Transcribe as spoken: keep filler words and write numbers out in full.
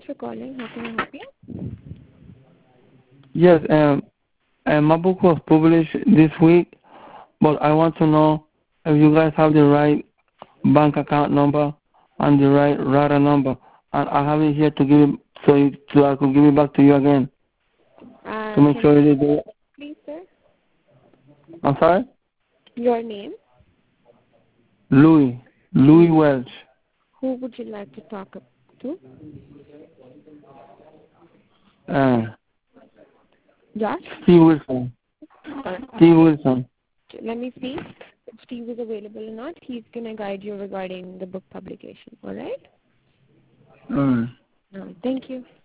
for calling. How can I help you? Yes, um, and my book was published this week, but I want to know if you guys have the right bank account number and the right R A D A number. And I have it here to give it, so, you, so I could give it back to you again Uh, to make can sure you you do it. please, sir? I'm sorry? Your name? Louis. Louis Welch. Who would you like to talk to? Uh, Josh? Steve Wilson. Steve Wilson. Let me see if Steve is available or not. He's going to guide you regarding the book publication. All right? Mm. No, thank you.